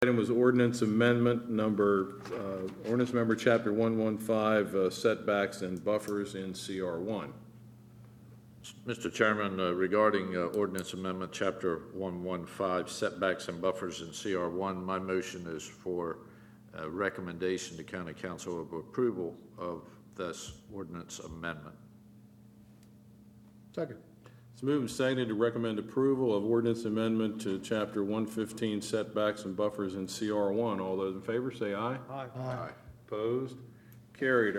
Item was ordinance amendment ordinance member chapter 115, setbacks and buffers in CR1. Mr. Chairman, regarding ordinance amendment chapter 115, setbacks and buffers in CR1, my motion is for recommendation to County Council of approval of this ordinance amendment. Second. It's moved and seconded to recommend approval of ordinance amendment to chapter 115, setbacks and buffers in CR1. All those in favor say aye. Aye. Opposed? Carried.